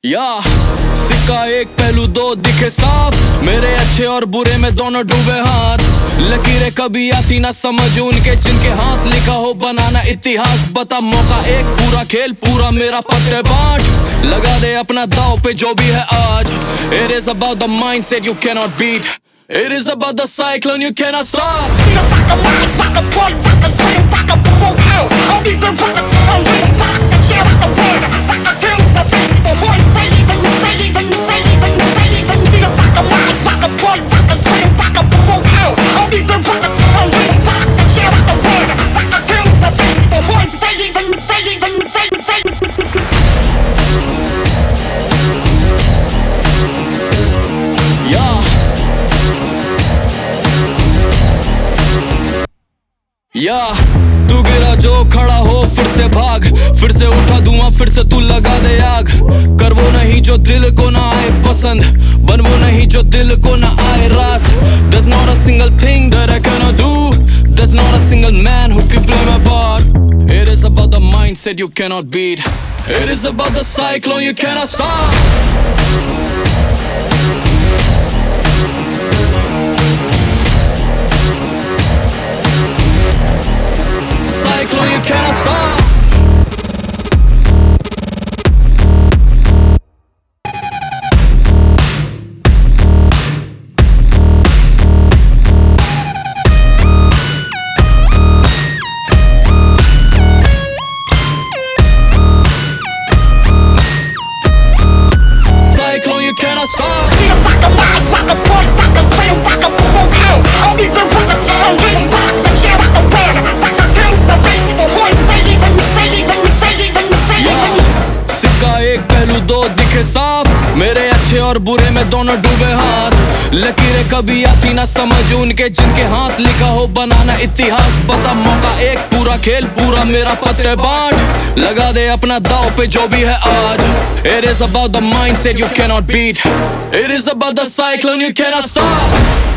या सिक्का एक पहलू दो दिखे साफ, मेरे अच्छे और बुरे में दोनों डूबे हाथ। लकीरें कभी आती ना समझ उनके जिनके हाथ लिखा हो बनाना इतिहास। बता मौका एक पूरा खेल पूरा मेरा पत्ते बांट, लगा दे अपना दाव पे जो भी है आज। It is about the mindset you cannot beat, it is about the cyclone you cannot stop. या तू गिरा जो खड़ा हो फिर से भाग, फिर से उठा धुआं फिर से तू लगा दे आग। कर वो नहीं जो दिल को ना आए पसंद, बन वो नहीं जो दिल को ना आए रास। There's not a single thing that I cannot do, there's not a single man who can play my part. It is about the mindset you cannot beat, it is about the cyclone you cannot stop. Cyclone you cannot stop. Cyclone you cannot stop. पहलू दो दिखे साफ, मेरे अच्छे और बुरे में दोनों डूबे हाथ। लकीरें कभी आती ना समझ उनके जिनके हाथ लिखा हो बनाना इतिहास। बता मौका एक पूरा खेल पूरा मेरा पत्ते बांट, लगा दे अपना दाव पे जो भी है आज। It is about the mindset you cannot beat, it is about the cyclone you cannot stop.